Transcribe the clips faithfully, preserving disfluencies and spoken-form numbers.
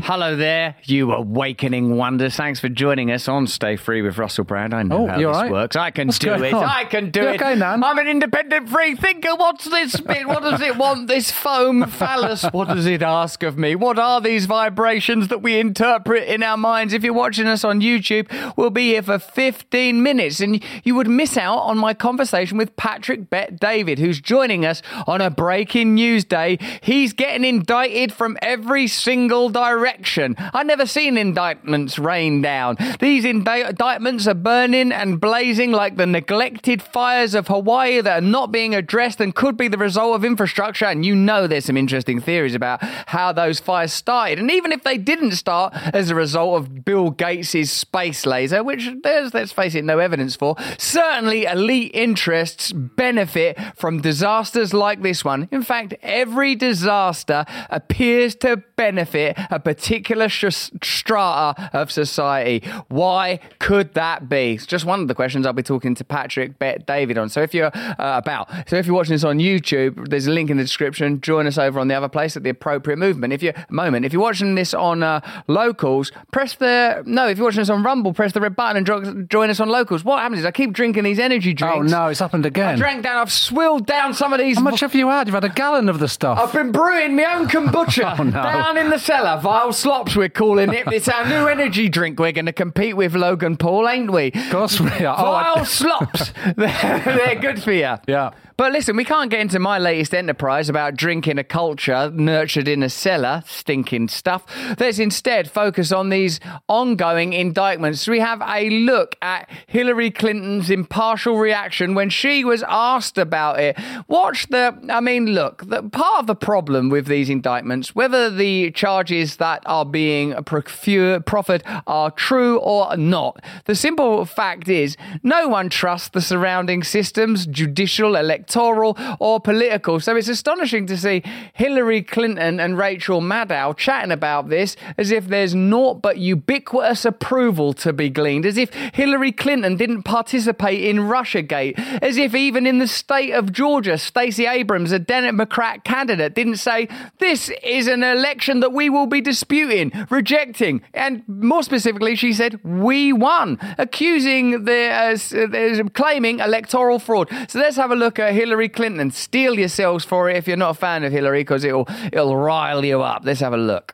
Hello there, you awakening wonders. Thanks for joining us on Stay Free with Russell Brand. I know oh, how this right? works. I can What's do it. On? I can do you it. Okay, Nan? I'm an independent free thinker. What's this bit? What does it want? This foam phallus? What does it ask of me? What are these vibrations that we interpret in our minds? If you're watching us on YouTube, we'll be here for fifteen minutes, and you would miss out on my conversation with Patrick Bet David, who's joining us on a breaking news day. He's getting indicted from every single direction. I've never seen indictments rain down. These indi- indictments are burning and blazing like the neglected fires of Hawaii that are not being addressed and could be the result of infrastructure. And you know there's some interesting theories about how those fires started. And even if they didn't start as a result of Bill Gates' space laser, which there's, let's face it, no evidence for, certainly elite interests benefit from disasters like this one. In fact, every disaster appears to benefit a particular sh- strata of society. Why could that be? It's just one of the questions I'll be talking to Patrick Bet David on. So if you're uh, about, so if you're watching this on YouTube, there's a link in the description. Join us over on the other place at the appropriate movement. If you're moment, if you're watching this on uh, Locals, press the no. If you're watching this on Rumble, press the red button and jo- join us on Locals. What happens is I keep drinking these energy drinks. Oh no, it's happened again. I drank down. I've swilled down some of these. How much have you had? You've had a gallon of the stuff. I've been brewing my own kombucha oh, no. down in the cellar. Vile Slops, we're calling it. It's our new energy drink. We're going to compete with Logan Paul, ain't we? Of course we are. Vile Oh, I... Slops. they're, they're good for you. Yeah. But listen, we can't get into my latest enterprise about drinking a culture nurtured in a cellar, stinking stuff. Let's instead focus on these ongoing indictments. We have a look at Hillary Clinton's impartial reaction when she was asked about it. Watch the, I mean, look, the, part of the problem with these indictments, whether the charges that are being procure, proffered are true or not, the simple fact is no one trusts the surrounding systems, judicial, electoral, or political. So it's astonishing to see Hillary Clinton and Rachel Maddow chatting about this as if there's naught but ubiquitous approval to be gleaned, as if Hillary Clinton didn't participate in Russiagate, as if even in the state of Georgia, Stacey Abrams, a Democrat candidate, didn't say, this is an election that we will be disputing, rejecting, and more specifically, she said, we won, accusing the, uh, claiming electoral fraud. So let's have a look at Hillary Clinton. Steel yourselves for it if you're not a fan of Hillary, because it'll it'll rile you up. Let's have a look.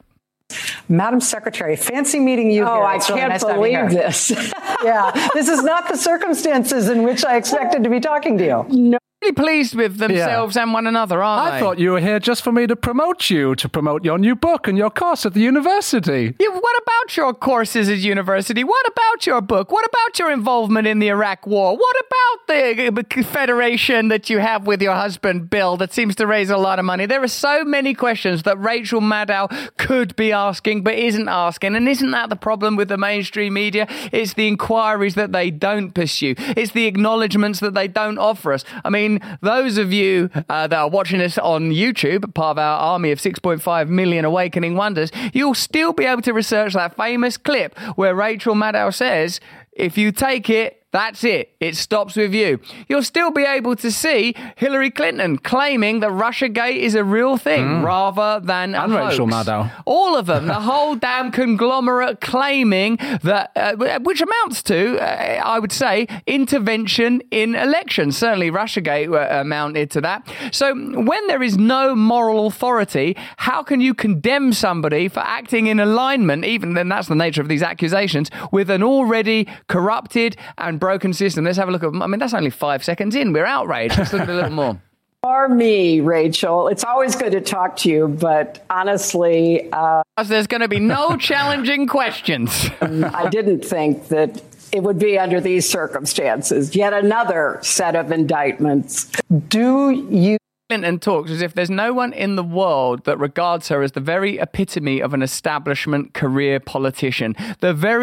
Madam Secretary, fancy meeting you oh, here. I it's can't really nice believe this. Yeah, this is not the circumstances in which I expected to be talking to you. No. Really pleased with themselves yeah. and one another, aren't I they? I thought you were here just for me to promote you, to promote your new book and your course at the university. Yeah, what about your courses at university? What about your book? What about your involvement in the Iraq War? What about the federation that you have with your husband, Bill, that seems to raise a lot of money? There are so many questions that Rachel Maddow could be asking, but isn't asking. And isn't that the problem with the mainstream media? It's the inquiries that they don't pursue. It's the acknowledgements that they don't offer us. I mean, those of you uh, that are watching us on YouTube, part of our army of six point five million awakening wonders, you'll still be able to research that famous clip where Rachel Maddow says, if you take it, that's it. It stops with you. You'll still be able to see Hillary Clinton claiming that Russiagate is a real thing mm. rather than a and hoax. Rachel Maddow. All of them. The whole damn conglomerate claiming that, uh, which amounts to, uh, I would say, intervention in elections. Certainly Russiagate uh, amounted to that. So when there is no moral authority, how can you condemn somebody for acting in alignment, even then that's the nature of these accusations, with an already corrupted and broken system? Let's have a look at, I mean, that's only five seconds in. We're outraged. Let's look at a little more. For me, Rachel, it's always good to talk to you, but honestly... Uh, There's going to be no challenging questions. I didn't think that it would be under these circumstances. Yet another set of indictments. Do you... Clinton talks as if there's no one in the world that regards her as the very epitome of an establishment career politician. The very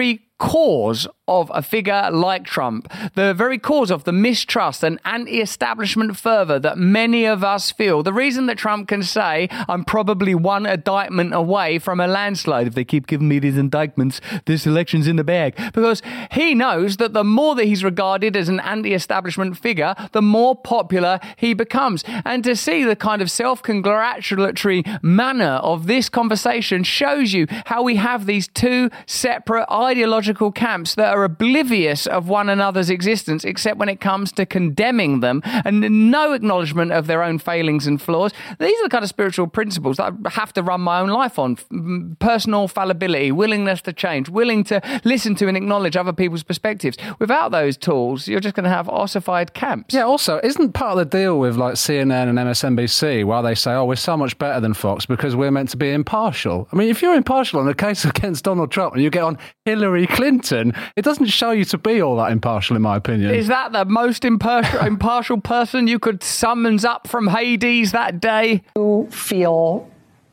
cause of a figure like Trump, the very cause of the mistrust and anti-establishment fervor that many of us feel, the reason that Trump can say, I'm probably one indictment away from a landslide. If they keep giving me these indictments, this election's in the bag. Because he knows that the more that he's regarded as an anti-establishment figure, the more popular he becomes. And to see the kind of self-congratulatory manner of this conversation shows you how we have these two separate ideological camps that are oblivious of one another's existence, except when it comes to condemning them, and no acknowledgement of their own failings and flaws. These are the kind of spiritual principles that I have to run my own life on. Personal fallibility, willingness to change, willing to listen to and acknowledge other people's perspectives. Without those tools, you're just going to have ossified camps. Yeah, also, isn't part of the deal with like C N N and M S N B C why they say, oh, we're so much better than Fox because we're meant to be impartial? I mean, if you're impartial on the case against Donald Trump and you get on Hillary Clinton, it doesn't show you to be all that impartial, in my opinion. Is that the most impartial, impartial person you could summons up from Hades that day? You feel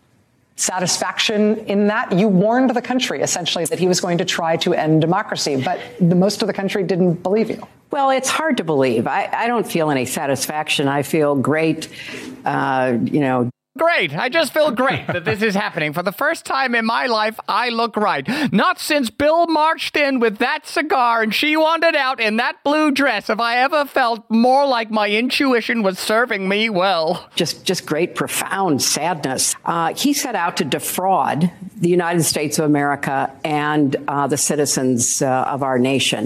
satisfaction in that? You warned the country, essentially, that he was going to try to end democracy, but the most of the country didn't believe you. Well, it's hard to believe. I, I don't feel any satisfaction. I feel great, uh, you know. Great. I just feel great that this is happening. For the first time in my life, I look right. Not since Bill marched in with that cigar and she wandered out in that blue dress have I ever felt more like my intuition was serving me well. Just just great, profound sadness. Uh, he set out to defraud the United States of America and uh, the citizens uh, of our nation.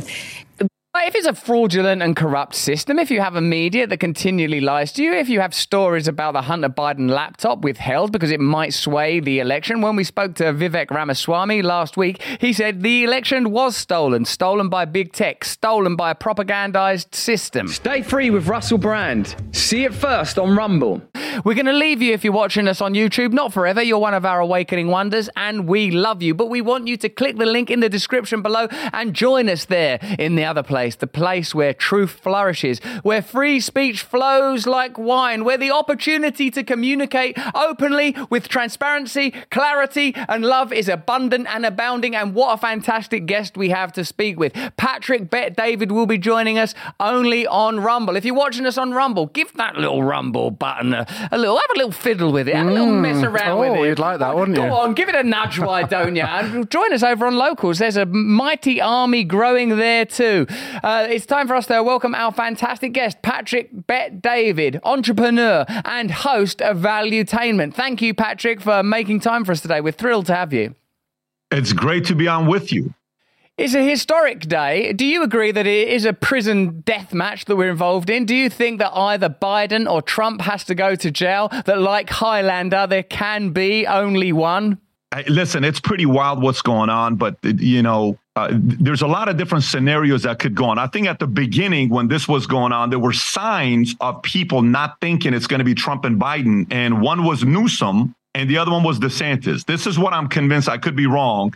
If it's a fraudulent and corrupt system, if you have a media that continually lies to you, if you have stories about the Hunter Biden laptop withheld because it might sway the election. When we spoke to Vivek Ramaswamy last week, he said the election was stolen, stolen by big tech, stolen by a propagandized system. Stay free with Russell Brand. See it first on Rumble. We're going to leave you if you're watching us on YouTube. Not forever. You're one of our awakening wonders and we love you. But we want you to click the link in the description below and join us there in the other place. The place where truth flourishes, where free speech flows like wine, where the opportunity to communicate openly with transparency, clarity, and love is abundant and abounding. And what a fantastic guest we have to speak with. Patrick Bet David will be joining us only on Rumble. If you're watching us on Rumble, give that little Rumble button a, a little, have a little fiddle with it, have a little Mm. mess around Oh, with it. you'd like that, wouldn't Go you? Go on, give it a nudge, why don't you? And join us over on Locals. There's a mighty army growing there too. Uh, it's time for us to welcome our fantastic guest, Patrick Bet David, entrepreneur and host of Valuetainment. Thank you, Patrick, for making time for us today. We're thrilled to have you. It's great to be on with you. It's a historic day. Do you agree that it is a prison death match that we're involved in? Do you think that either Biden or Trump has to go to jail, that like Highlander, there can be only one? Hey, listen, it's pretty wild what's going on, but, you know, uh, there's a lot of different scenarios that could go on. I think at the beginning when this was going on, there were signs of people not thinking it's going to be Trump and Biden. And one was Newsom and the other one was DeSantis. This is what I'm convinced. I could be wrong.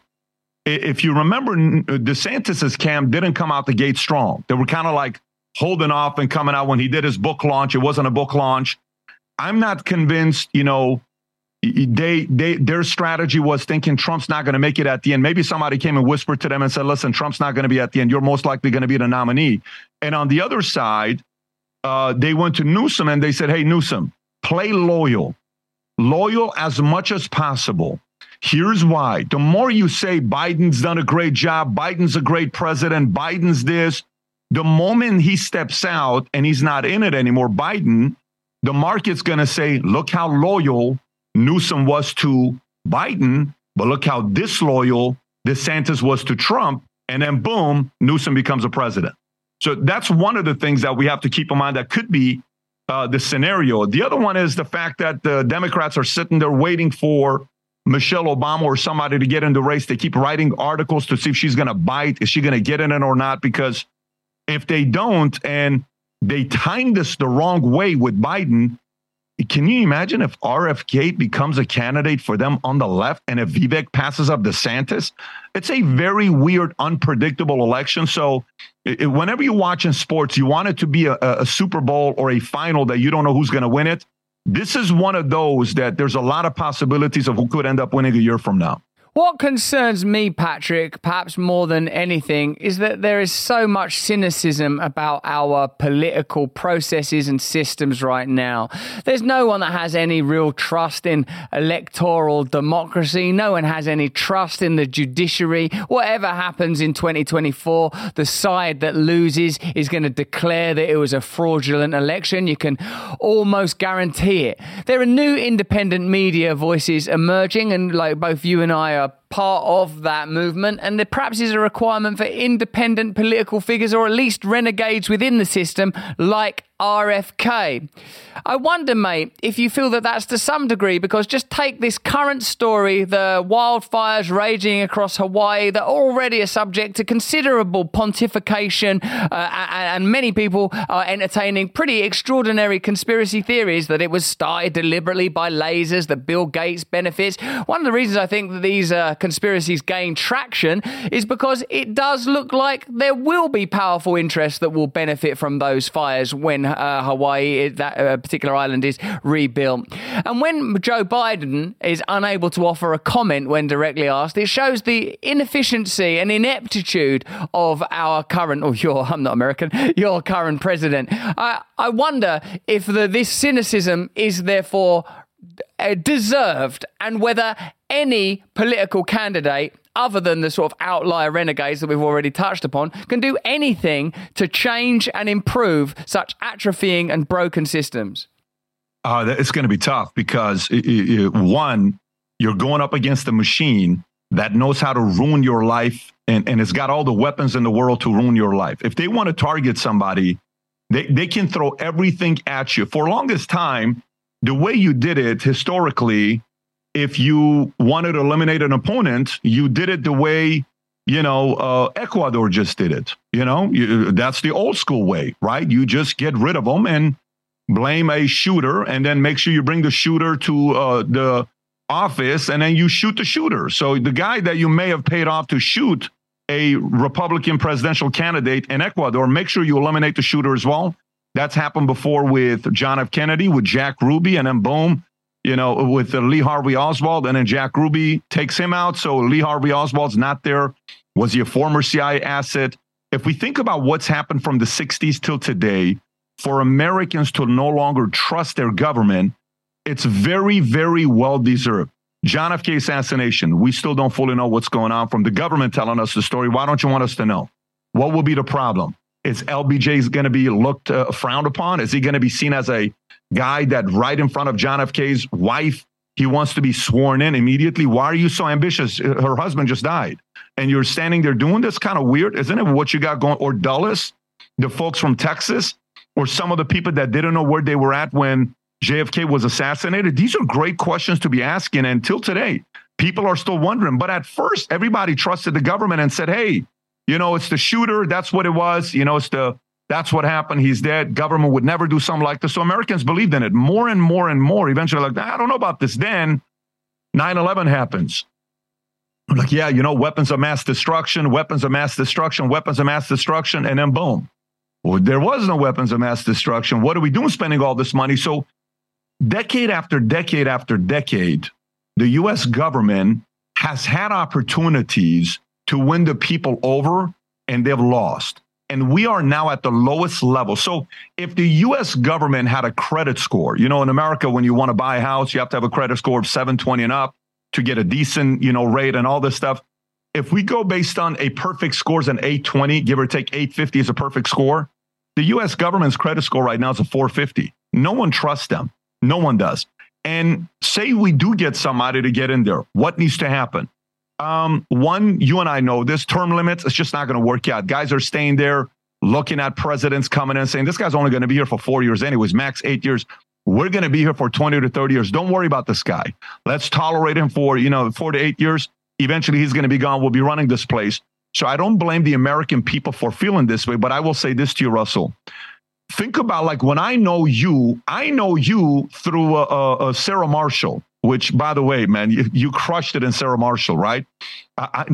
If you remember, DeSantis's camp didn't come out the gate strong. They were kind of like holding off and coming out when he did his book launch. It wasn't a book launch. I'm not convinced, you know, they they their strategy was thinking Trump's not going to make it at the end. Maybe somebody came and whispered to them and said, listen, Trump's not going to be at the end. You're most likely going to be the nominee. And on the other side, uh, they went to Newsom and they said, hey, Newsom, play loyal, loyal as much as possible. Here's why. The more you say Biden's done a great job, Biden's a great president, Biden's this, the moment he steps out and he's not in it anymore, Biden, the market's going to say, look how loyal Newsom was to Biden, but look how disloyal DeSantis was to Trump. And then boom, Newsom becomes a president. So that's one of the things that we have to keep in mind that could be uh, the scenario. The other one is the fact that the Democrats are sitting there waiting for Michelle Obama or somebody to get in the race. They keep writing articles to see if she's going to bite. Is she going to get in it or not? Because if they don't, and they timed this the wrong way with Biden, can you imagine if R F K becomes a candidate for them on the left and if Vivek passes up DeSantis? It's a very weird, unpredictable election. So it, whenever you watch in sports, you want it to be a, a Super Bowl or a final that you don't know who's going to win it. This is one of those that there's a lot of possibilities of who could end up winning a year from now. What concerns me, Patrick, perhaps more than anything, is that there is so much cynicism about our political processes and systems right now. There's no one that has any real trust in electoral democracy. No one has any trust in the judiciary. Whatever happens in twenty twenty-four, the side that loses is going to declare that it was a fraudulent election. You can almost guarantee it. There are new independent media voices emerging, and like both you and I are part of that movement, and there perhaps is a requirement for independent political figures, or at least renegades within the system, like R F K. I wonder, mate, if you feel that that's to some degree, because just take this current story, the wildfires raging across Hawaii that already are subject to considerable pontification, uh, and many people are entertaining pretty extraordinary conspiracy theories that it was started deliberately by lasers, that Bill Gates benefits. One of the reasons I think that these uh, conspiracies gain traction is because it does look like there will be powerful interests that will benefit from those fires when uh, Hawaii, that uh, particular island, is rebuilt. And when Joe Biden is unable to offer a comment when directly asked, it shows the inefficiency and ineptitude of our current, or your, I'm not American, your current president. I, I wonder if the, this cynicism is therefore uh, deserved, and whether any political candidate, other than the sort of outlier renegades that we've already touched upon, can do anything to change and improve such atrophying and broken systems. Uh, it's going to be tough because, it, it, one, you're going up against a machine that knows how to ruin your life, and, and it's got all the weapons in the world to ruin your life. If they want to target somebody, they, they can throw everything at you. For longest time, the way you did it historically, if you wanted to eliminate an opponent, you did it the way, you know, uh, Ecuador just did it. You know, you, that's the old school way, right? You just get rid of them and blame a shooter, and then make sure you bring the shooter to uh, the office, and then you shoot the shooter. So the guy that you may have paid off to shoot a Republican presidential candidate in Ecuador, make sure you eliminate the shooter as well. That's happened before with John F. Kennedy, with Jack Ruby, and then boom, you know, with uh, Lee Harvey Oswald, and then Jack Ruby takes him out. So Lee Harvey Oswald's not there. Was he a former C I A asset? If we think about what's happened from the sixties till today, for Americans to no longer trust their government, it's very, very well deserved. John F. K. assassination, we still don't fully know what's going on from the government telling us the story. Why don't you want us to know? What will be the problem? Is L B J going to be looked, uh, frowned upon? Is he going to be seen as a guy that right in front of John F. K.'s wife, he wants to be sworn in immediately? Why are you so ambitious? Her husband just died, and you're standing there doing this? Kind of weird, isn't it, what you got going? Or Dulles, the folks from Texas, or some of the people that didn't know where they were at when J F K was assassinated? These are great questions to be asking. And until today, people are still wondering. But at first, everybody trusted the government and said, hey, you know, it's the shooter. That's what it was. You know, it's the that's what happened. He's dead. Government would never do something like this. So Americans believed in it more and more and more. Eventually, like, I don't know about this. Then nine eleven happens. I'm like, yeah, you know, weapons of mass destruction, weapons of mass destruction, weapons of mass destruction. And then boom. Well, there was no weapons of mass destruction. What are we doing spending all this money? So decade after decade after decade, the U S government has had opportunities to win the people over, and they've lost. And we are now at the lowest level. So if the U S government had a credit score, you know, in America, when you want to buy a house, you have to have a credit score of seven twenty and up to get a decent, you know, rate and all this stuff. If we go based on a perfect score is an eight twenty, give or take eight fifty is a perfect score. The U S government's credit score right now is a four fifty. No one trusts them. No one does. And say we do get somebody to get in there, what needs to happen? Um, one, you and I know this, term limits, it's just not going to work out. Guys are staying there, looking at presidents coming in and saying, this guy's only going to be here for four years anyways, max eight years. We're going to be here for twenty to thirty years. Don't worry about this guy. Let's tolerate him for, you know, four to eight years. Eventually he's going to be gone. We'll be running this place. So I don't blame the American people for feeling this way, but I will say this to you, Russell. Think about, like, when I know you, I know you through uh, uh, Sarah Marshall, which, by the way, man, you, you crushed it in Sarah Marshall, right? I, I,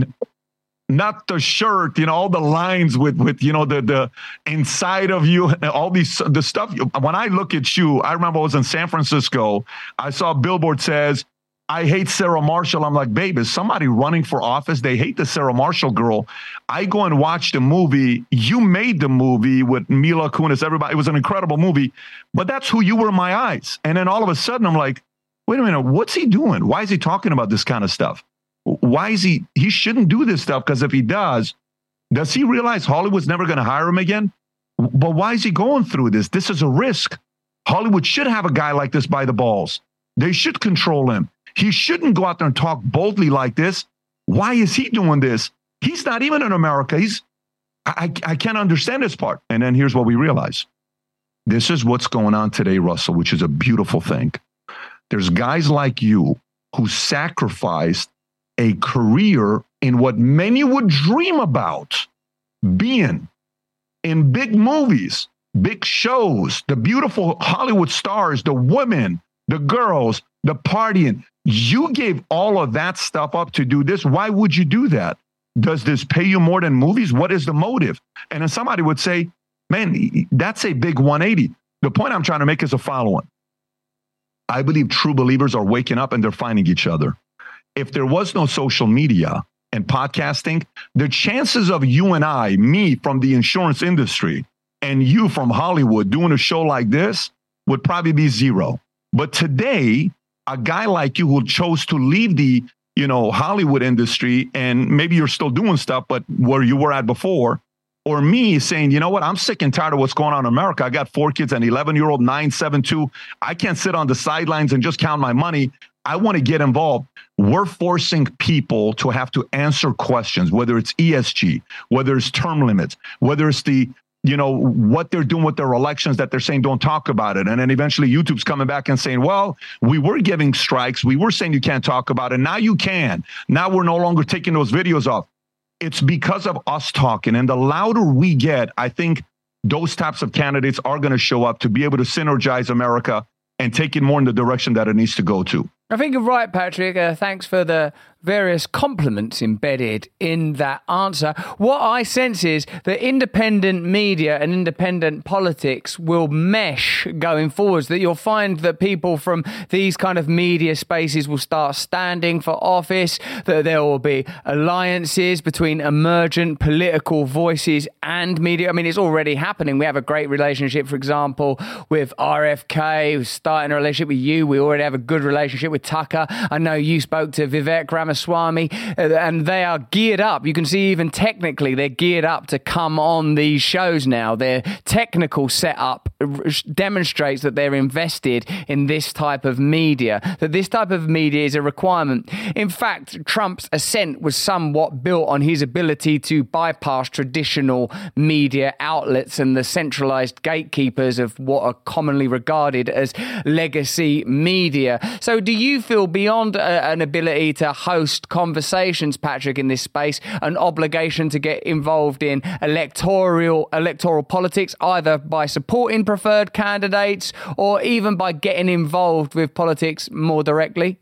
not the shirt, you know, all the lines with, with, you know, the, the inside of you, all these, the stuff. When I look at you, I remember I was in San Francisco. I saw a billboard says, I hate Sarah Marshall. I'm like, babe, is somebody running for office? They hate the Sarah Marshall girl. I go and watch the movie. You made the movie with Mila Kunis, everybody. It was an incredible movie, but that's who you were in my eyes. And then all of a sudden I'm like, wait a minute, what's he doing? Why is he talking about this kind of stuff? Why is he, he shouldn't do this stuff, because if he does, does he realize Hollywood's never going to hire him again? But why is he going through this? This is a risk. Hollywood should have a guy like this by the balls. They should control him. He shouldn't go out there and talk boldly like this. Why is he doing this? He's not even in America. He's, I, I can't understand this part. And then here's what we realize. This is what's going on today, Russell, which is a beautiful thing. There's guys like you who sacrificed a career in what many would dream about, being in big movies, big shows, the beautiful Hollywood stars, the women, the girls, the partying. You gave all of that stuff up to do this. Why would you do that? Does this pay you more than movies? What is the motive? And then somebody would say, man, that's a big one eighty. The point I'm trying to make is the following. I believe true believers are waking up and they're finding each other. If there was no social media and podcasting, the chances of you and I, me from the insurance industry, and you from Hollywood doing a show like this would probably be zero. But today, a guy like you who chose to leave the, you know, Hollywood industry, and maybe you're still doing stuff, but where you were at before, or me saying, you know what, I'm sick and tired of what's going on in America. I got four kids, an eleven-year-old, nine, seven, two. I can't sit on the sidelines and just count my money. I want to get involved. We're forcing people to have to answer questions, whether it's E S G, whether it's term limits, whether it's the, you know, what they're doing with their elections that they're saying don't talk about it. And then eventually YouTube's coming back and saying, well, we were giving strikes. We were saying you can't talk about it. Now you can. Now we're no longer taking those videos off. It's because of us talking. And the louder we get, I think those types of candidates are going to show up to be able to synergize America and take it more in the direction that it needs to go to. I think you're right, Patrick. Uh, thanks for the various compliments embedded in that answer. What I sense is that independent media and independent politics will mesh going forwards, that you'll find that people from these kind of media spaces will start standing for office, that there will be alliances between emergent political voices and media. I mean, it's already happening. We have a great relationship, for example, with R F K, who's starting a relationship with you. We already have a good relationship with Tucker. I know you spoke to Vivek Ramaswamy, and they are geared up. You can see even technically they're geared up to come on these shows now. Their technical setup demonstrates that they're invested in this type of media, that this type of media is a requirement. In fact, Trump's ascent was somewhat built on his ability to bypass traditional media outlets and the centralized gatekeepers of what are commonly regarded as legacy media. So do you feel beyond a, an ability to host conversations, Patrick, in this space, an obligation to get involved in electoral electoral politics, either by supporting preferred candidates or even by getting involved with politics more directly?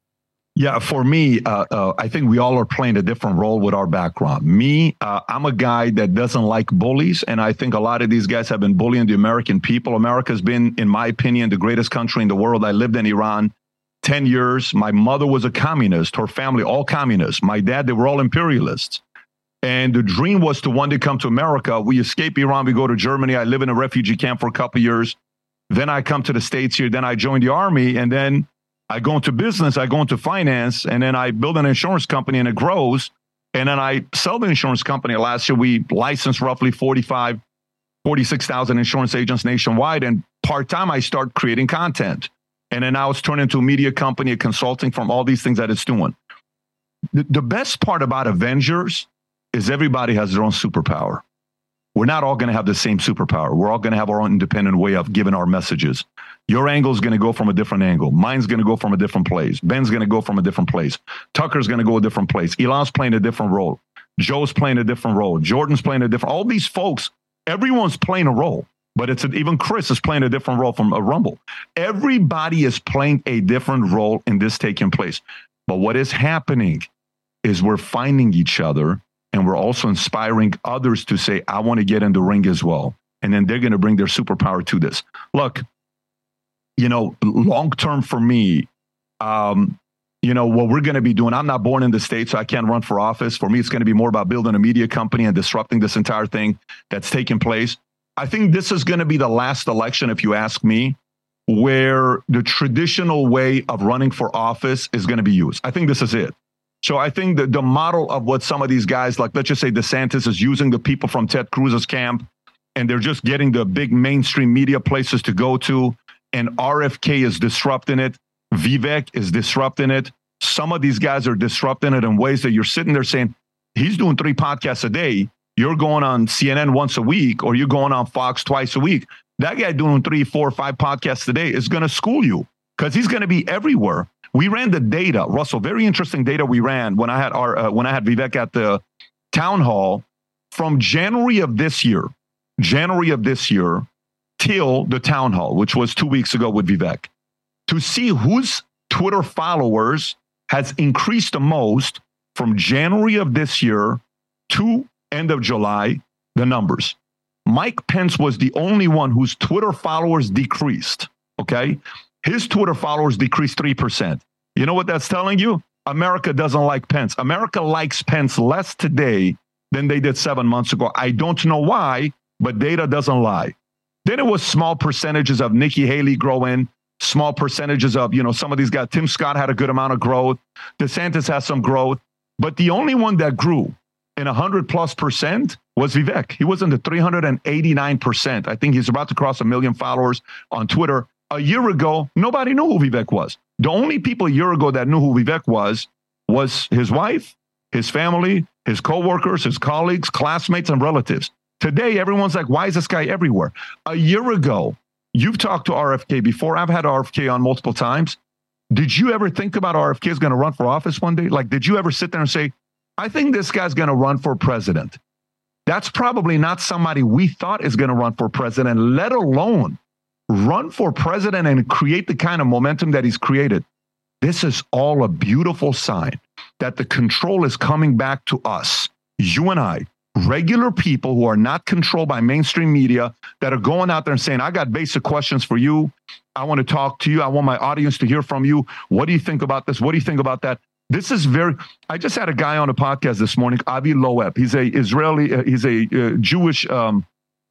Yeah, for me, uh, uh, I think we all are playing a different role with our background. Me, uh, I'm a guy that doesn't like bullies, and I think a lot of these guys have been bullying the American people. America's been, in my opinion, the greatest country in the world. I lived in Iran ten years. My mother was a communist, her family, all communists. My dad, they were all imperialists. And the dream was to one day come to America. We escape Iran, we go to Germany. I live in a refugee camp for a couple of years. Then I come to the States here. Then I join the army. And then I go into business, I go into finance, and then I build an insurance company and it grows. And then I sell the insurance company. Last year, we licensed roughly forty-five, forty-six thousand insurance agents nationwide. And part-time, I start creating content. And then now it's turned into a media company, a consulting from all these things that it's doing. The, the best part about Avengers is everybody has their own superpower. We're not all going to have the same superpower. We're all going to have our own independent way of giving our messages. Your angle is going to go from a different angle. Mine's going to go from a different place. Ben's going to go from a different place. Tucker's going to go a different place. Elon's playing a different role. Joe's playing a different role. Jordan's playing a different. All these folks, everyone's playing a role. But it's a, even Chris is playing a different role from a Rumble. Everybody is playing a different role in this taking place. But what is happening is we're finding each other, and we're also inspiring others to say, I want to get in the ring as well. And then they're going to bring their superpower to this. Look, you know, long term for me, um, you know, what we're going to be doing. I'm not born in the States, so I can't run for office. For me, it's going to be more about building a media company and disrupting this entire thing that's taking place. I think this is going to be the last election, if you ask me, where the traditional way of running for office is going to be used. I think this is it. So I think that the model of what some of these guys, like let's just say DeSantis, is using the people from Ted Cruz's camp, and they're just getting the big mainstream media places to go to, and R F K is disrupting it. Vivek is disrupting it. Some of these guys are disrupting it in ways that you're sitting there saying, he's doing three podcasts a day. You're going on C N N once a week, or you're going on Fox twice a week. That guy doing three, four, five podcasts a day is going to school you because he's going to be everywhere. We ran the data, Russell, very interesting data we ran when I had our uh, when I had Vivek at the town hall from January of this year, January of this year till the town hall, which was two weeks ago with Vivek, to see whose Twitter followers has increased the most from January of this year to end of July, the numbers. Mike Pence was the only one whose Twitter followers decreased, okay? His Twitter followers decreased three percent. You know what that's telling you? America doesn't like Pence. America likes Pence less today than they did seven months ago. I don't know why, but data doesn't lie. Then it was small percentages of Nikki Haley growing, small percentages of, you know, some of these guys. Tim Scott had a good amount of growth. DeSantis has some growth. But the only one that grew in one hundred plus percent was Vivek. He was in the three hundred eighty-nine percent. I think he's about to cross a million followers on Twitter. A year ago, nobody knew who Vivek was. The only people a year ago that knew who Vivek was, was his wife, his family, his coworkers, his colleagues, classmates, and relatives. Today, everyone's like, why is this guy everywhere? A year ago, you've talked to R F K before. I've had R F K on multiple times. Did you ever think about R F K is going to run for office one day? Like, did you ever sit there and say, I think this guy's going to run for president? That's probably not somebody we thought is going to run for president, let alone run for president and create the kind of momentum that he's created. This is all a beautiful sign that the control is coming back to us, you and I, regular people who are not controlled by mainstream media, that are going out there and saying, I got basic questions for you. I want to talk to you. I want my audience to hear from you. What do you think about this? What do you think about that? This is very, I just had a guy on a podcast this morning, Avi Loeb. He's a Israeli, uh, he's a uh, Jewish um,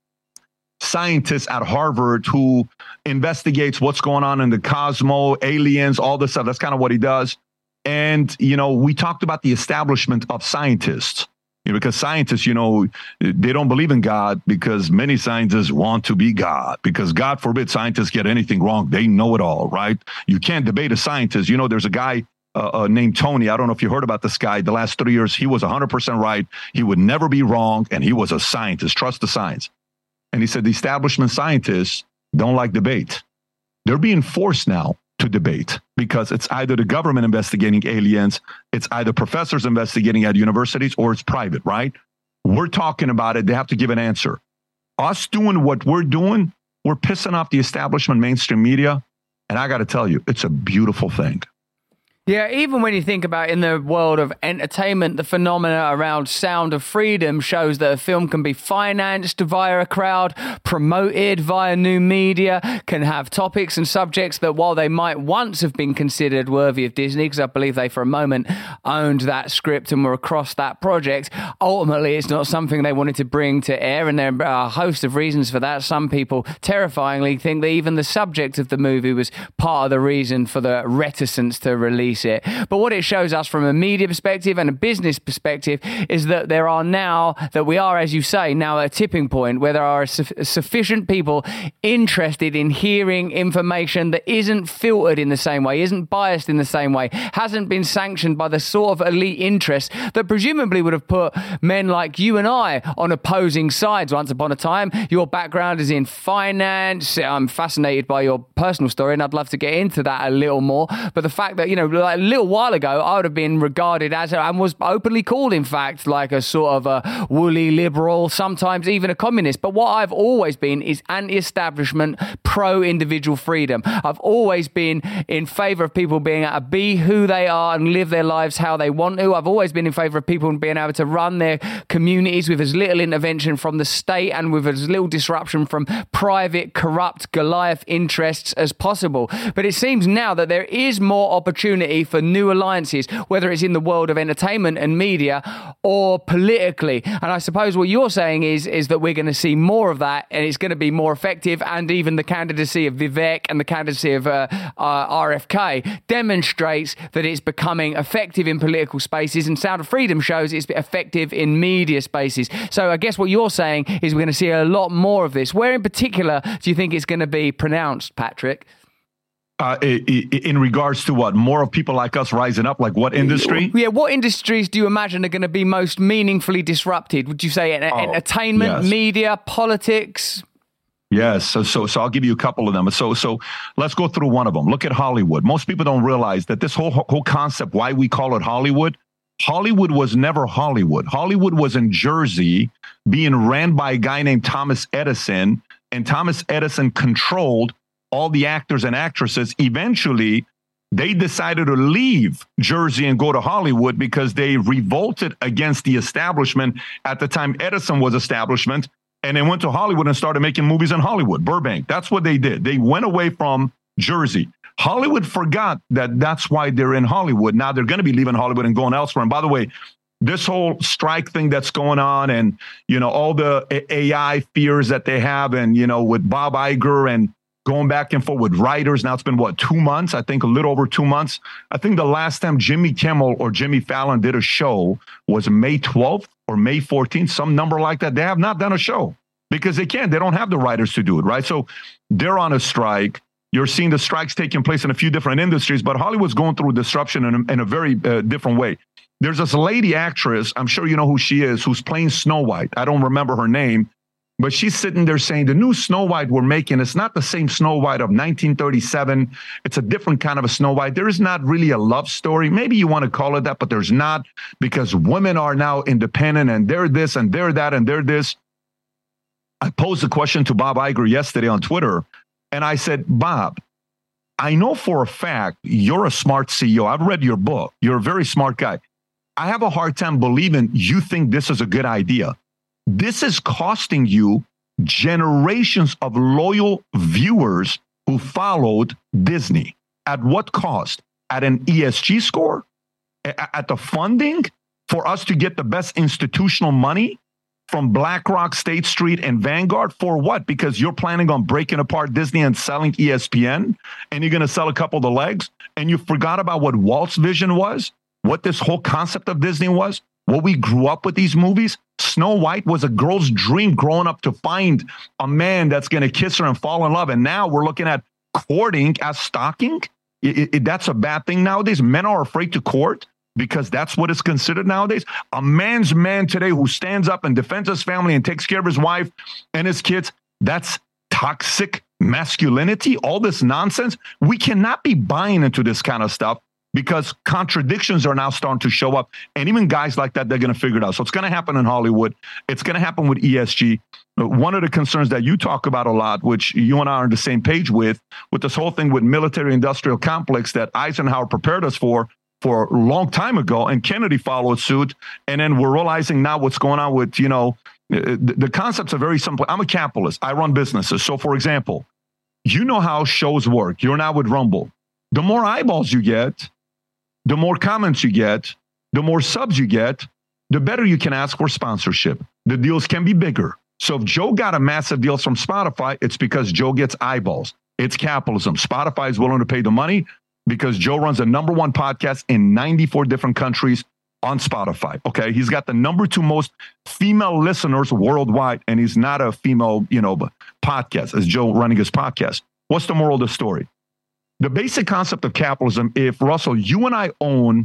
scientist at Harvard who investigates what's going on in the cosmos, aliens, all this stuff. That's kind of what he does. And, you know, we talked about the establishment of scientists, you know, because scientists, you know, they don't believe in God because many scientists want to be God, because God forbid scientists get anything wrong. They know it all, right? You can't debate a scientist. You know, there's a guy uh, uh, named Tony. I don't know if you heard about this guy. The last three years, he was one hundred percent right. He would never be wrong. And he was a scientist. Trust the science. And he said the establishment scientists don't like debate. They're being forced now to debate because it's either the government investigating aliens, it's either professors investigating at universities, or it's private, right? We're talking about it. They have to give an answer. Us doing what we're doing, we're pissing off the establishment mainstream media. And I got to tell you, it's a beautiful thing. Yeah, even when you think about in the world of entertainment, the phenomena around Sound of Freedom shows that a film can be financed via a crowd, promoted via new media, can have topics and subjects that while they might once have been considered worthy of Disney, because I believe they for a moment owned that script and were across that project, ultimately it's not something they wanted to bring to air, and there are a host of reasons for that. Some people terrifyingly think that even the subject of the movie was part of the reason for the reticence to release it. But what it shows us from a media perspective and a business perspective is that there are now, that we are, as you say, now at a tipping point where there are su- sufficient people interested in hearing information that isn't filtered in the same way, isn't biased in the same way, hasn't been sanctioned by the sort of elite interests that presumably would have put men like you and I on opposing sides once upon a time. Your background is in finance. I'm fascinated by your personal story and I'd love to get into that a little more. But the fact that, you know, like a little while ago, I would have been regarded as, and was openly called, in fact, like a sort of a woolly liberal, sometimes even a communist. But what I've always been is anti-establishment, pro-individual freedom. I've always been in favour of people being able to be who they are and live their lives how they want to. I've always been in favour of people being able to run their communities with as little intervention from the state and with as little disruption from private, corrupt Goliath interests as possible. But it seems now that there is more opportunity opportunity for new alliances, whether it's in the world of entertainment and media or politically. And I suppose what you're saying is, is that we're going to see more of that, and it's going to be more effective. And even the candidacy of Vivek and the candidacy of uh, uh, R F K demonstrates that it's becoming effective in political spaces, and Sound of Freedom shows it's effective in media spaces. So I guess what you're saying is we're going to see a lot more of this. Where in particular do you think it's going to be pronounced, Patrick? Uh, in regards to what? More of people like us rising up? Like what industry? Yeah, what industries do you imagine are going to be most meaningfully disrupted? Would you say oh, entertainment, yes. media, politics? Yes. So, so, so I'll give you a couple of them. So, so let's go through one of them. Look at Hollywood. Most people don't realize that this whole whole concept, why we call it Hollywood, Hollywood was never Hollywood. Hollywood was in Jersey, being ran by a guy named Thomas Edison, and Thomas Edison controlled all the actors and actresses. Eventually, they decided to leave Jersey and go to Hollywood because they revolted against the establishment. At the time, Edison was establishment, and they went to Hollywood and started making movies in Hollywood, Burbank. That's what they did. They went away from Jersey. Hollywood forgot that that's why they're in Hollywood. Now they're going to be leaving Hollywood and going elsewhere. And by the way, this whole strike thing that's going on, and, you know, all the A I fears that they have, and, you know, with Bob Iger and going back and forth with writers. Now it's been, what, two months? I think a little over two months. I think the last time Jimmy Kimmel or Jimmy Fallon did a show was May twelfth or May fourteenth, some number like that. They have not done a show because they can't. They don't have the writers to do it, right? So they're on a strike. You're seeing the strikes taking place in a few different industries, but Hollywood's going through disruption in a, in a very uh, different way. There's this lady actress, I'm sure you know who she is, who's playing Snow White. I don't remember her name. But she's sitting there saying the new Snow White we're making, it's not the same Snow White of nineteen thirty-seven. It's a different kind of a Snow White. There is not really a love story. Maybe you want to call it that, but there's not, because women are now independent and they're this and they're that and they're this. I posed a question to Bob Iger yesterday on Twitter, and I said, Bob, I know for a fact you're a smart C E O. I've read your book. You're a very smart guy. I have a hard time believing you think this is a good idea. This is costing you generations of loyal viewers who followed Disney. At what cost? At an E S G score? At the funding for us to get the best institutional money from BlackRock, State Street, and Vanguard? For what? Because you're planning on breaking apart Disney and selling E S P N, and you're going to sell a couple of the legs, and you forgot about what Walt's vision was, what this whole concept of Disney was, what we grew up with these movies. Snow White was a girl's dream growing up to find a man that's going to kiss her and fall in love. And now we're looking at courting as stalking. It, it, that's a bad thing nowadays. Men are afraid to court because that's what is considered nowadays. A man's man today who stands up and defends his family and takes care of his wife and his kids, that's toxic masculinity. All this nonsense. We cannot be buying into this kind of stuff, because contradictions are now starting to show up. And even guys like that, they're going to figure it out. So it's going to happen in Hollywood. It's going to happen with E S G. One of the concerns that you talk about a lot, which you and I are on the same page with, with this whole thing with military industrial complex that Eisenhower prepared us for, for a long time ago, and Kennedy followed suit. And then we're realizing now what's going on with, you know, the, the concepts are very simple. I'm a capitalist. I run businesses. So for example, you know how shows work. You're now with Rumble. The more eyeballs you get, the more comments you get, the more subs you get, the better you can ask for sponsorship. The deals can be bigger. So if Joe got a massive deal from Spotify, it's because Joe gets eyeballs. It's capitalism. Spotify is willing to pay the money because Joe runs the number one podcast in ninety-four different countries on Spotify. Okay. He's got the number two most female listeners worldwide, and he's not a female, you know, podcast as Joe running his podcast. What's the moral of the story? The basic concept of capitalism, if Russell, you and I own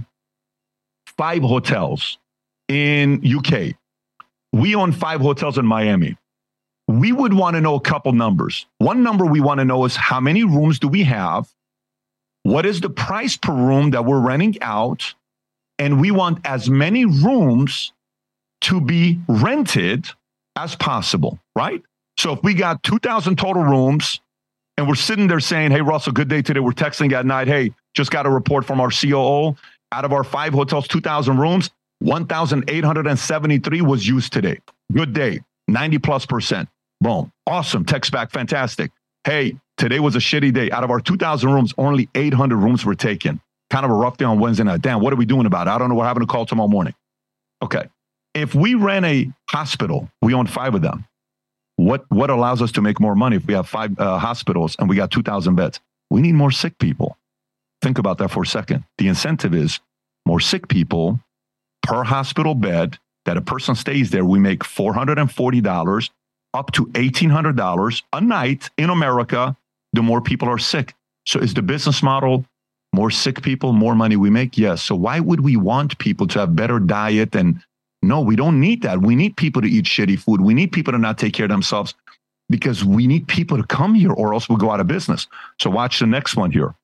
five hotels in U K, we own five hotels in Miami, we would want to know a couple numbers. One number we want to know is how many rooms do we have? What is the price per room that we're renting out? And we want as many rooms to be rented as possible, right? So if we got two thousand total rooms, and we're sitting there saying, hey, Russell, good day today. We're texting at night. Hey, just got a report from our C O O. Out of our five hotels, two thousand rooms, one thousand eight hundred seventy-three was used today. Good day, ninety plus percent. Boom. Awesome. Text back. Fantastic. Hey, today was a shitty day. Out of our two thousand rooms, only eight hundred rooms were taken. kind of a rough day on Wednesday night. Damn, what are we doing about it? I don't know. We're having a call tomorrow morning. Okay. If we ran a hospital, we own five of them. What what allows us to make more money if we have five uh, hospitals and we got two thousand beds? We need more sick people. Think about that for a second. The incentive is more sick people per hospital bed that a person stays there. We make four hundred forty dollars up to eighteen hundred dollars a night in America. The more people are sick. So is the business model more sick people, more money we make? Yes. So why would we want people to have better diet? And no, we don't need that. We need people to eat shitty food. We need people to not take care of themselves because we need people to come here or else we'll go out of business. So watch the next one here.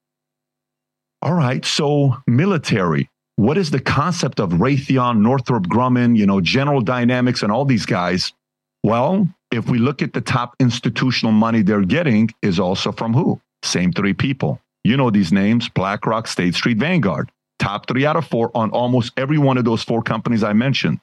All right. So military. What is the concept of Raytheon, Northrop Grumman, you know, General Dynamics and all these guys? Well, if we look at the top institutional money they're getting is also from who? Same three people. You know these names: BlackRock, State Street, Vanguard. Top three out of four on almost every one of those four companies I mentioned.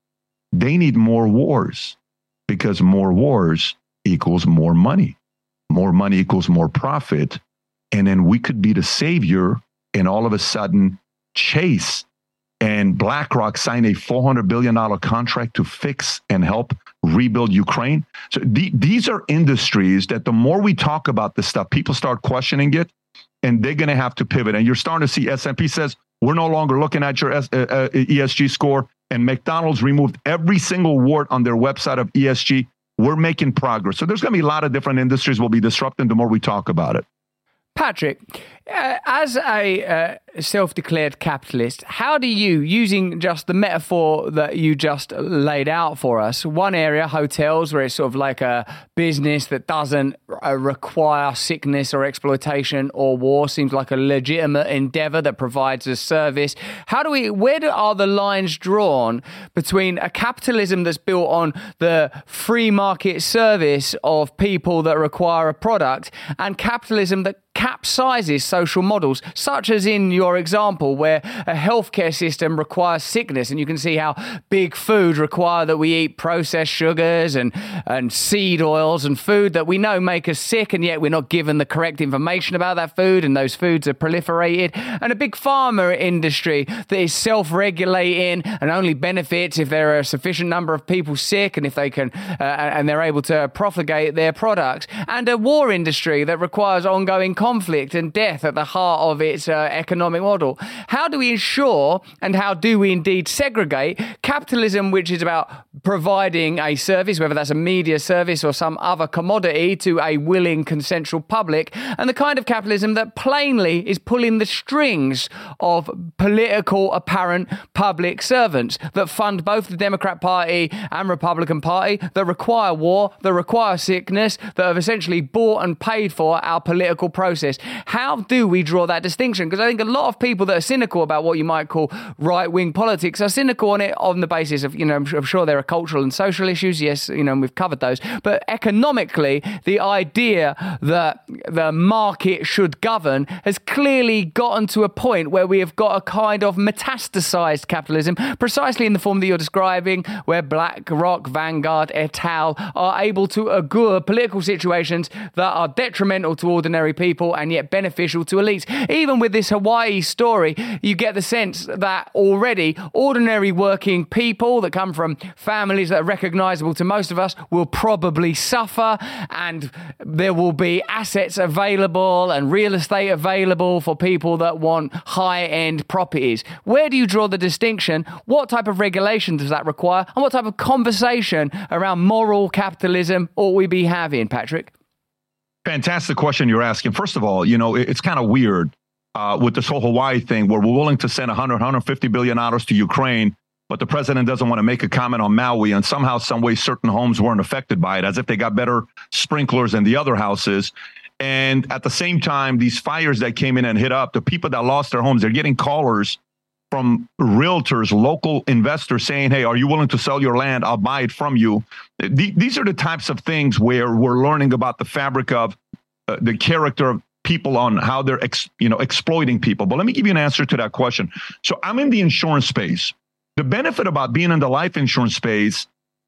They need more wars because more wars equals more money. More money equals more profit. And then we could be the savior and all of a sudden Chase and BlackRock sign a four hundred billion dollars contract to fix and help rebuild Ukraine. So the, these are industries that the more we talk about this stuff, people start questioning it and they're going to have to pivot. And you're starting to see S and P says, we're no longer looking at your S, uh, uh, E S G score. And McDonald's removed every single word on their website of E S G. We're making progress. So there's going to be a lot of different industries will be disrupted the more we talk about it. Patrick, uh, as a uh, self-declared capitalist, how do you, using just the metaphor that you just laid out for us, one area, hotels, where it's sort of like a business that doesn't uh, require sickness or exploitation or war, seems like a legitimate endeavor that provides a service. How do we, where do, are the lines drawn between a capitalism that's built on the free market service of people that require a product and capitalism that capsizes social models, such as in your example where a healthcare system requires sickness, and you can see how big food require that we eat processed sugars and, and seed oils and food that we know make us sick, and yet we're not given the correct information about that food, and those foods are proliferated, and a big pharma industry that is self-regulating and only benefits if there are a sufficient number of people sick and if they can uh, and they're able to profligate their products, and a war industry that requires ongoing conflict and death at the heart of its uh, economic model. How do we ensure, and how do we indeed segregate capitalism, which is about providing a service, whether that's a media service or some other commodity, to a willing consensual public, and the kind of capitalism that plainly is pulling the strings of political apparent public servants that fund both the Democrat Party and Republican Party, that require war, that require sickness, that have essentially bought and paid for our political process. How do we draw that distinction? Because I think a lot of people that are cynical about what you might call right-wing politics are cynical on it on the basis of, you know, I'm sure there are cultural and social issues. Yes, you know, and we've covered those. But economically, the idea that the market should govern has clearly gotten to a point where we have got a kind of metastasized capitalism, precisely in the form that you're describing, where BlackRock, Vanguard, et al. Are able to augur political situations that are detrimental to ordinary people and yet beneficial to elites. Even with this Hawaii story, you get the sense that already ordinary working people that come from families that are recognizable to most of us will probably suffer, and there will be assets available and real estate available for people that want high-end properties. Where do you draw the distinction? What type of regulation does that require? And what type of conversation around moral capitalism ought we be having, Patrick? Fantastic question you're asking. First of all, you know, it's kind of weird uh, with this whole Hawaii thing where we're willing to send one hundred, one hundred fifty billion dollars to Ukraine, but the president doesn't want to make a comment on Maui, and somehow, some way, certain homes weren't affected by it, as if they got better sprinklers than the other houses. And at the same time, these fires that came in and hit up, the people that lost their homes, they're getting callers from realtors, local investors saying, hey, are you willing to sell your land? I'll buy it from you. These are the types of things where we're learning about the fabric of uh, the character of people on how they're ex, you know, exploiting people. But let me give you an answer to that question. So I'm in the insurance space. The benefit about being in the life insurance space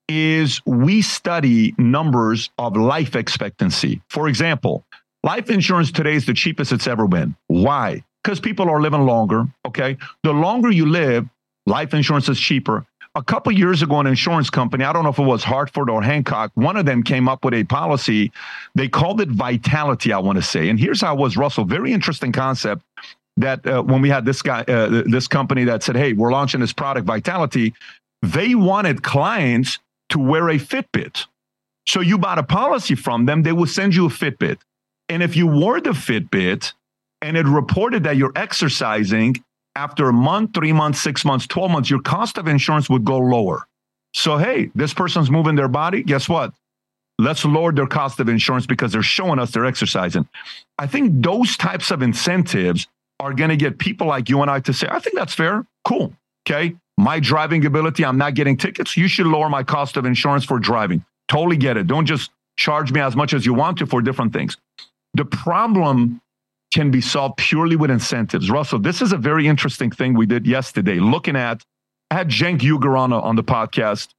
is we study numbers of life expectancy. For example, life insurance today is the cheapest it's ever been. Why? because people are living longer. Okay. The longer you live, life insurance is cheaper. A couple years ago, an insurance company, I don't know if it was Hartford or Hancock, one of them came up with a policy. They called it Vitality, I want to say. And here's how it was, Russell. Very interesting concept that uh, when we had this guy, uh, this company that said, hey, we're launching this product, Vitality, they wanted clients to wear a Fitbit. So you bought a policy from them, they would send you a Fitbit. And if you wore the Fitbit and it reported that you're exercising, after a month, three months, six months, twelve months, your cost of insurance would go lower. So, hey, this person's moving their body. Guess what? Let's lower their cost of insurance because they're showing us they're exercising. I think those types of incentives are going to get people like you and I to say, I think that's fair. Cool. Okay. My driving ability, I'm not getting tickets. You should lower my cost of insurance for driving. Totally get it. Don't just charge me as much as you want to for different things. The problem can be solved purely with incentives. Russell, this is a very interesting thing we did yesterday. Looking at, I had Cenk Uygur on, on the podcast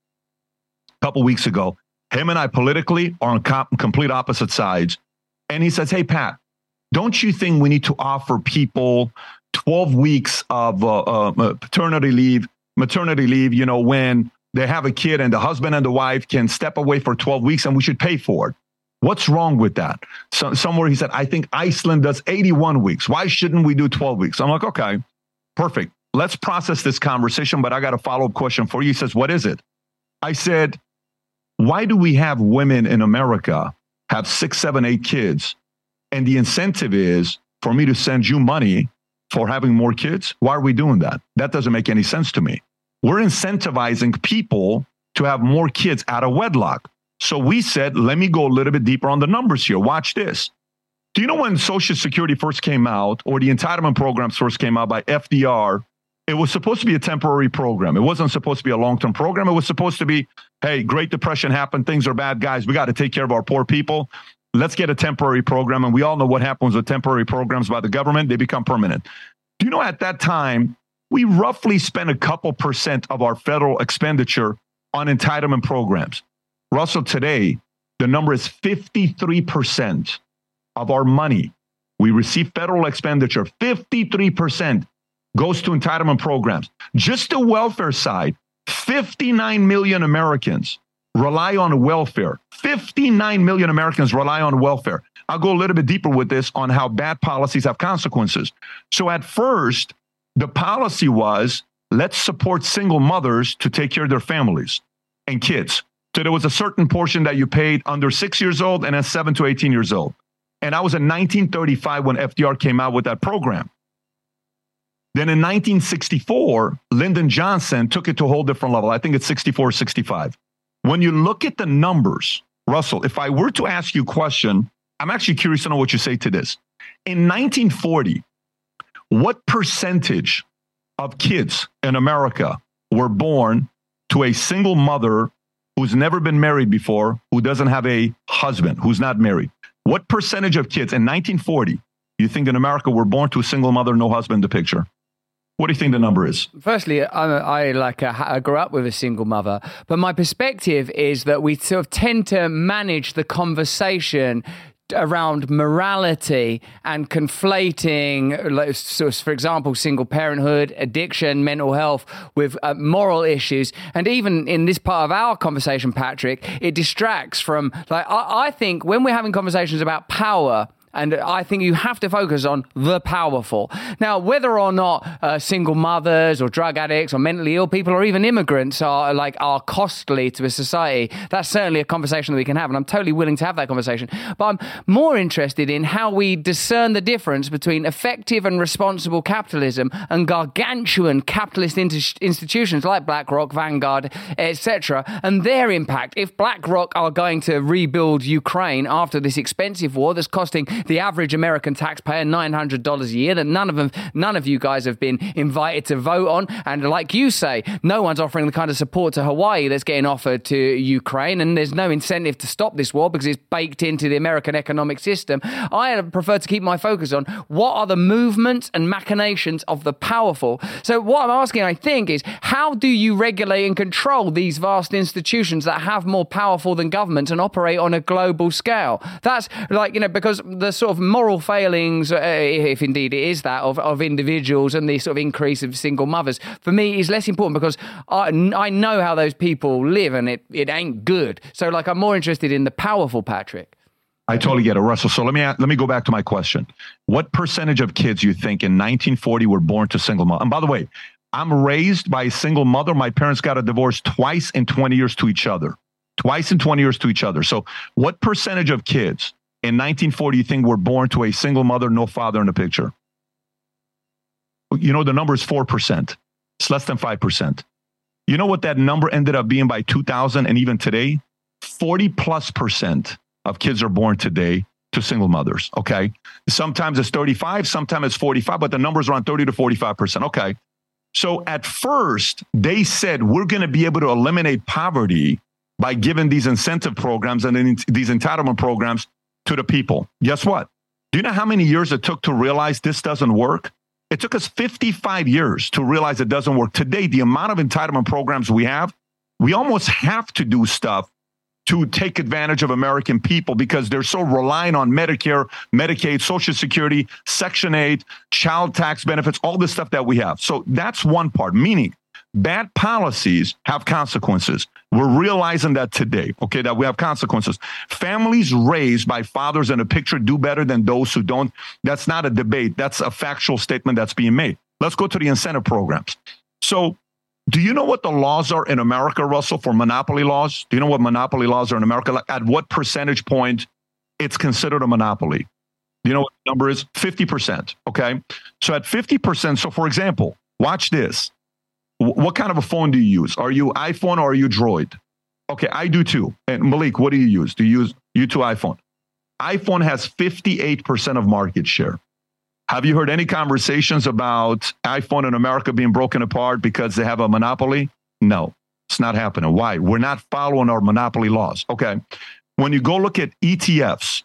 a couple weeks ago. Him and I politically are on com- complete opposite sides. And he says, hey, Pat, don't you think we need to offer people twelve weeks of uh, uh, paternity leave, maternity leave, you know, when they have a kid and the husband and the wife can step away for twelve weeks and we should pay for it? What's wrong with that? So, somewhere he said, I think Iceland does eighty-one weeks. Why shouldn't we do twelve weeks? I'm like, okay, perfect. Let's process this conversation, but I got a follow-up question for you. He says, what is it? I said, why do we have women in America have six, seven, eight kids? And the incentive is for me to send you money for having more kids? Why are we doing that? That doesn't make any sense to me. We're incentivizing people to have more kids out of wedlock. So we said, let me go a little bit deeper on the numbers here. Watch this. Do you know when Social Security first came out, or the entitlement programs first came out by F D R, it was supposed to be a temporary program. It wasn't supposed to be a long-term program. It was supposed to be, hey, Great Depression happened. Things are bad, guys. We got to take care of our poor people. Let's get a temporary program. And we all know what happens with temporary programs by the government. They become permanent. Do you know at that time, we roughly spent a couple percent of our federal expenditure on entitlement programs. Russell, today, the number is fifty-three percent of our money. We receive federal expenditure, fifty-three percent goes to entitlement programs. Just the welfare side, fifty-nine million Americans rely on welfare. fifty-nine million Americans rely on welfare. I'll go a little bit deeper with this on how bad policies have consequences. So at first, the policy was, let's support single mothers to take care of their families and kids. So there was a certain portion that you paid under six years old and then seven to eighteen years old. And that was in nineteen thirty-five when F D R came out with that program. Then in nineteen sixty-four, Lyndon Johnson took it to a whole different level. I think it's sixty-four, sixty-five. When you look at the numbers, Russell, if I were to ask you a question, I'm actually curious to know what you say to this. In nineteen forty, what percentage of kids in America were born to a single mother who's never been married before, who doesn't have a husband, who's not married? What percentage of kids in nineteen forty you think in America were born to a single mother, no husband in the picture? What do you think the number is? Firstly, I, I like uh, I grew up with a single mother, but my perspective is that we sort of tend to manage the conversation around morality and conflating, like, so for example, single parenthood, addiction, mental health with uh, moral issues. And even in this part of our conversation, Patrick, it distracts from, like, I, I think when we're having conversations about power, and I think you have to focus on the powerful. Now, whether or not uh, single mothers or drug addicts or mentally ill people or even immigrants are like are costly to a society, that's certainly a conversation that we can have. And I'm totally willing to have that conversation. But I'm more interested in how we discern the difference between effective and responsible capitalism and gargantuan capitalist inter- institutions like BlackRock, Vanguard, et cetera, and their impact. If BlackRock are going to rebuild Ukraine after this expensive war that's costing the average American taxpayer nine hundred dollars a year that none of them, none of you guys have been invited to vote on. And like you say, no one's offering the kind of support to Hawaii that's getting offered to Ukraine. And there's no incentive to stop this war because it's baked into the American economic system. I prefer to keep my focus on what are the movements and machinations of the powerful. So what I'm asking, I think, is how do you regulate and control these vast institutions that have more powerful than governments and operate on a global scale? That's like, you know, because the the sort of moral failings, uh, if indeed it is that, of, of individuals and the sort of increase of single mothers, for me is less important because I, I know how those people live and it, it ain't good. So, like, I'm more interested in the powerful, Patrick. I totally get it, Russell. So let me let me go back to my question. What percentage of kids you think in nineteen forty were born to single mom? And by the way, I'm raised by a single mother. My parents got a divorce twice in twenty years to each other. Twice in twenty years to each other. So what percentage of kids in nineteen forty you think were born to a single mother, no father in the picture? You know, the number is four percent. It's less than five percent. You know what that number ended up being by two thousand and even today? forty plus percent of kids are born today to single mothers. Okay. Sometimes it's thirty-five, sometimes it's forty-five, but the numbers are around thirty to forty-five percent. Okay. So at first they said, we're going to be able to eliminate poverty by giving these incentive programs and then these entitlement programs to the people. Guess what? Do you know how many years it took to realize this doesn't work? It took us fifty-five years to realize it doesn't work. Today, the amount of entitlement programs we have, we almost have to do stuff to take advantage of American people because they're so reliant on Medicare, Medicaid, Social Security, Section eight, child tax benefits, all this stuff that we have. So that's one part, meaning bad policies have consequences. We're realizing that today, okay, that we have consequences. Families raised by fathers in a picture do better than those who don't. That's not a debate. That's a factual statement that's being made. Let's go to the incentive programs. So do you know what the laws are in America, Russell, for monopoly laws? Do you know what monopoly laws are in America? Like at what percentage point it's considered a monopoly? Do you know what the number is? fifty percent, okay? So at fifty percent, so for example, watch this. What kind of a phone do you use? Are you iPhone or are you Droid? Okay, I do too. And Malik, what do you use? Do you use you too iPhone? iPhone has fifty-eight percent of market share. Have you heard any conversations about iPhone in America being broken apart because they have a monopoly? No, it's not happening. Why? We're not following our monopoly laws. Okay. When you go look at E T Fs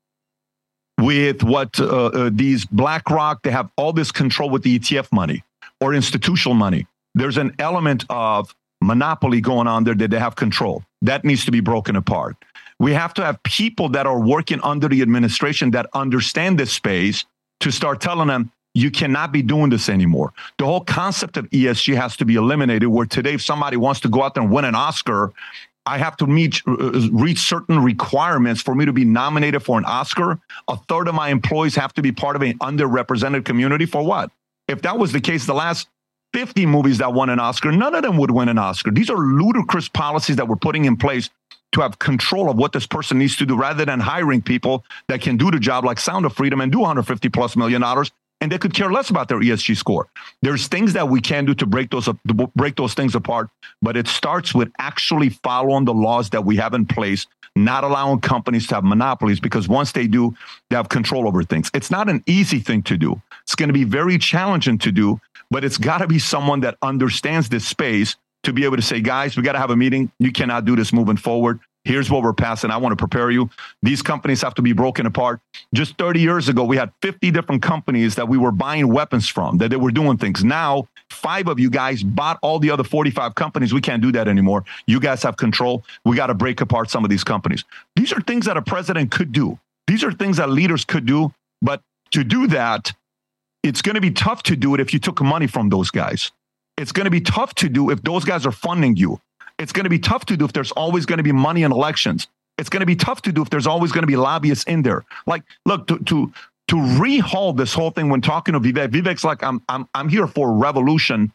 with what uh, uh, these BlackRock, they have all this control with the E T F money or institutional money. There's an element of monopoly going on there that they have control. That needs to be broken apart. We have to have people that are working under the administration that understand this space to start telling them, you cannot be doing this anymore. The whole concept of E S G has to be eliminated, where today, if somebody wants to go out there and win an Oscar, I have to meet, uh, reach certain requirements for me to be nominated for an Oscar. A third of my employees have to be part of an underrepresented community. For what? If that was the case, the last fifty movies that won an Oscar, none of them would win an Oscar. These are ludicrous policies that we're putting in place to have control of what this person needs to do, rather than hiring people that can do the job like Sound of Freedom and do one hundred fifty plus million dollars, and they could care less about their E S G score. There's things that we can do to break those up, to break those things apart, but it starts with actually following the laws that we have in place, not allowing companies to have monopolies, because once they do, they have control over things. It's not an easy thing to do. It's going to be very challenging to do, but it's got to be someone that understands this space to be able to say, guys, we got to have a meeting. You cannot do this moving forward. Here's what we're passing. I want to prepare you. These companies have to be broken apart. Just thirty years ago, we had fifty different companies that we were buying weapons from, that they were doing things. Now, five of you guys bought all the other forty-five companies. We can't do that anymore. You guys have control. We got to break apart some of these companies. These are things that a president could do. These are things that leaders could do. But to do that, it's going to be tough to do it if you took money from those guys. It's going to be tough to do if those guys are funding you. It's going to be tough to do if there's always going to be money in elections. It's going to be tough to do if there's always going to be lobbyists in there. Like, look, to to to rehaul this whole thing when talking to Vivek, Vivek's like, I'm I'm I'm here for a revolution.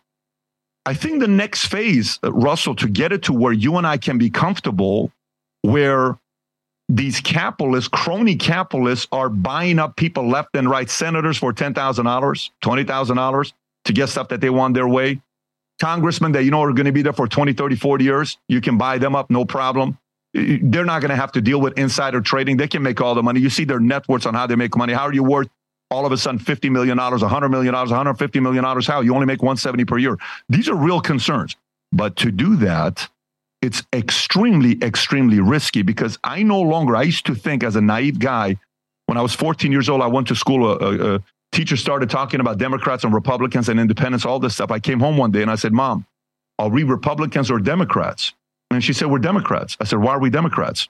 I think the next phase, Russell, to get it to where you and I can be comfortable, where these capitalists, crony capitalists, are buying up people left and right, senators for ten thousand dollars, twenty thousand dollars to get stuff that they want their way. Congressmen that you know are going to be there for twenty, thirty, forty years, you can buy them up, no problem. They're not going to have to deal with insider trading. They can make all the money. You see their net worths on how they make money. How are you worth all of a sudden fifty million dollars, one hundred million dollars, one hundred fifty million dollars? How? You only make one hundred seventy per year. These are real concerns. But to do that, it's extremely, extremely risky, because I no longer, I used to think as a naive guy, when I was fourteen years old, I went to school, a, a, a teacher started talking about Democrats and Republicans and independents, all this stuff. I came home one day and I said, Mom, are we Republicans or Democrats? And she said, we're Democrats. I said, why are we Democrats?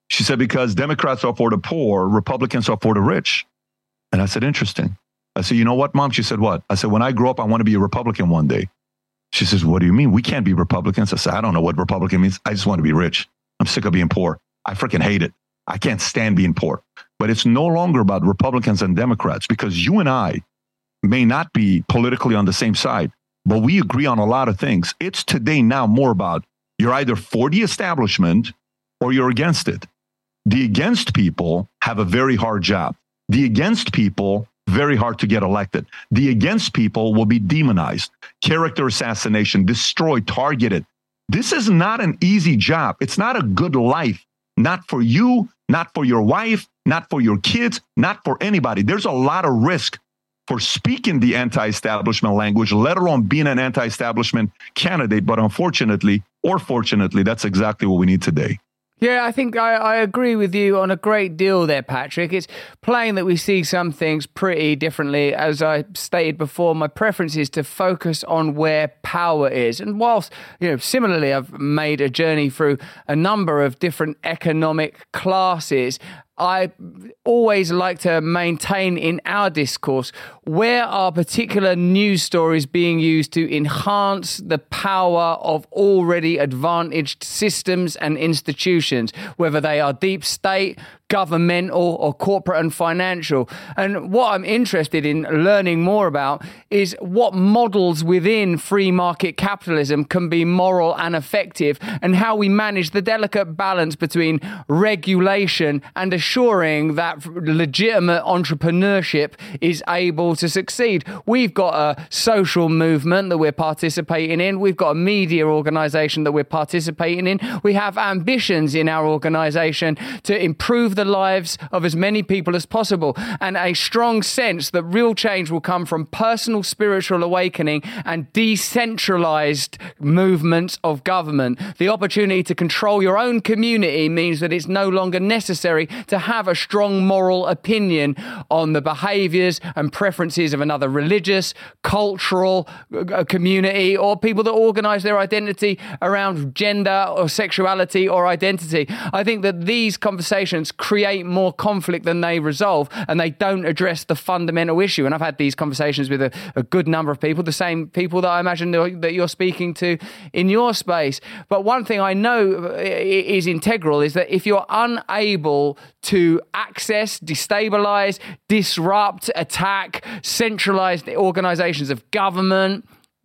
She said, because Democrats are for the poor, Republicans are for the rich. And I said, interesting. I said, you know what, Mom? She said, what? I said, when I grow up, I want to be a Republican one day. She says, what do you mean? We can't be Republicans. I said, I don't know what Republican means. I just want to be rich. I'm sick of being poor. I freaking hate it. I can't stand being poor. But it's no longer about Republicans and Democrats, because you and I may not be politically on the same side, but we agree on a lot of things. It's today now more about you're either for the establishment or you're against it. The against people have a very hard job. The against people, very hard to get elected. The against people will be demonized, character assassination, destroyed, targeted. This is not an easy job. It's not a good life, not for you, not for your wife, not for your kids, not for anybody. There's a lot of risk for speaking the anti-establishment language, let alone being an anti-establishment candidate. But unfortunately, or fortunately, that's exactly what we need today. Yeah, I think I, I agree with you on a great deal there, Patrick. It's plain that we see some things pretty differently. As I stated before, my preference is to focus on where power is. And whilst, you know, similarly, I've made a journey through a number of different economic classes, I always like to maintain in our discourse, where are particular news stories being used to enhance the power of already advantaged systems and institutions, whether they are deep state, governmental or corporate and financial. And what I'm interested in learning more about is what models within free market capitalism can be moral and effective, and how we manage the delicate balance between regulation and assuring that legitimate entrepreneurship is able to succeed. We've got a social movement that we're participating in. We've got a media organization that we're participating in. We have ambitions in our organization to improve the lives of as many people as possible, and a strong sense that real change will come from personal spiritual awakening and decentralized movements of government. The opportunity to control your own community means that it's no longer necessary to have a strong moral opinion on the behaviors and preferences of another religious, cultural community, or people that organize their identity around gender or sexuality or identity. I think that these conversations create more conflict than they resolve, and they don't address the fundamental issue. And I've had these conversations with a, a good number of people, the same people that I imagine that you're speaking to in your space. But one thing I know is integral is that if you're unable to access, destabilize, disrupt, attack centralized organizations of government,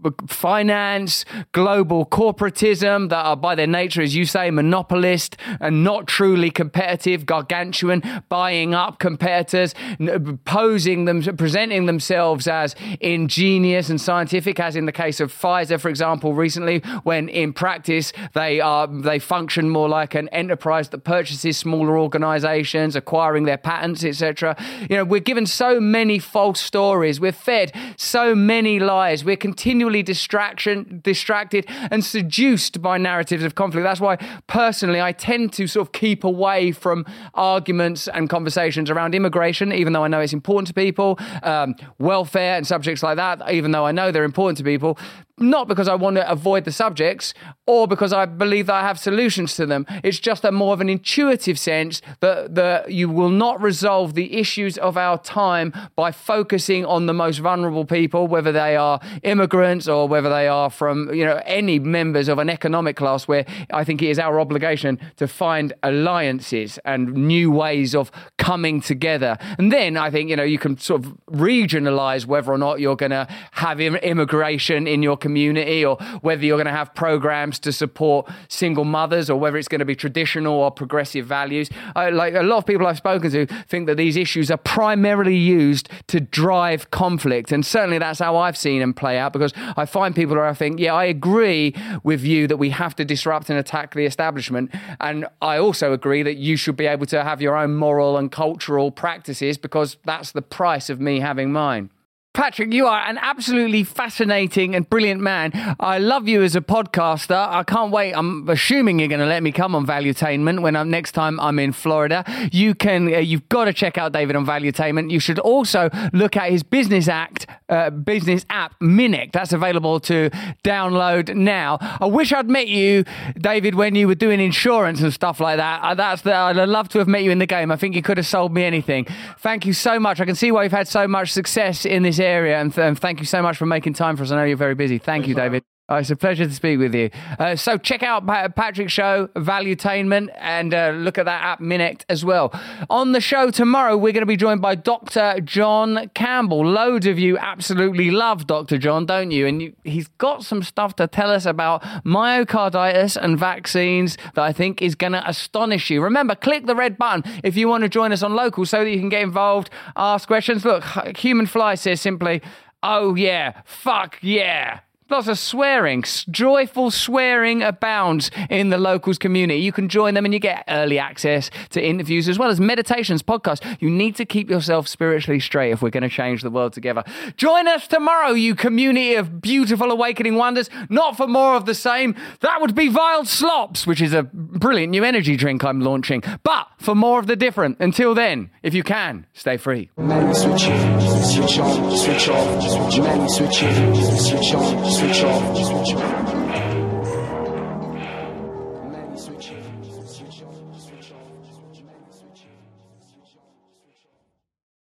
finance, global corporatism that are by their nature, as you say, monopolist and not truly competitive, gargantuan, buying up competitors, posing them, presenting themselves as ingenious and scientific, as in the case of Pfizer, for example, recently, when in practice they are they function more like an enterprise that purchases smaller organizations, acquiring their patents, et cetera. You know, we're given so many false stories. We're fed so many lies. We're continually distraction, distracted and seduced by narratives of conflict. That's why, personally, I tend to sort of keep away from arguments and conversations around immigration, even though I know it's important to people, um, welfare and subjects like that, even though I know they're important to people. Not because I want to avoid the subjects or because I believe that I have solutions to them. It's just a more of an intuitive sense that, that you will not resolve the issues of our time by focusing on the most vulnerable people, whether they are immigrants or whether they are from, you know, any members of an economic class, where I think it is our obligation to find alliances and new ways of coming together. And then I think, you know, you can sort of regionalize whether or not you're going to have im- immigration in your community, or whether you're going to have programs to support single mothers, or whether it's going to be traditional or progressive values. I, like a lot of people I've spoken to think that these issues are primarily used to drive conflict, and certainly that's how I've seen them play out, because I find people where I think, yeah, I agree with you that we have to disrupt and attack the establishment, and I also agree that you should be able to have your own moral and cultural practices, because that's the price of me having mine. Patrick, you are an absolutely fascinating and brilliant man. I love you as a podcaster. I can't wait. I'm assuming you're going to let me come on Valuetainment when I'm next time I'm in Florida. You can, uh, you've got to check out David on Valuetainment. You should also look at his business act, uh, business app, Minic. That's available to download now. I wish I'd met you, David, when you were doing insurance and stuff like that. Uh, that's the, I'd love to have met you in the game. I think you could have sold me anything. Thank you so much. I can see why you've had so much success in this area, and, th- and thank you so much for making time for us. I know you're very busy. Thank you, David. Oh, it's a pleasure to speak with you. Uh, so check out pa- Patrick's show, Valuetainment, and uh, look at that app, Minic, as well. On the show tomorrow, we're going to be joined by Doctor John Campbell. Loads of you absolutely love Doctor John, don't you? And you, he's got some stuff to tell us about myocarditis and vaccines that I think is going to astonish you. Remember, click the red button if you want to join us on Local so that you can get involved, ask questions. Look, Human Fly says simply, oh yeah, fuck yeah. Lots of swearing, joyful swearing abounds in the Locals community. You can join them and you get early access to interviews as well as meditations, podcasts. You need to keep yourself spiritually straight if we're going to change the world together. Join us tomorrow, you community of beautiful awakening wonders. Not for more of the same. That would be Vile Slops, which is a brilliant new energy drink I'm launching. But for more of the different. Until then, if you can, stay free. Men switch in, switch on, switch off, men switch in, switch on, switch off, switch on.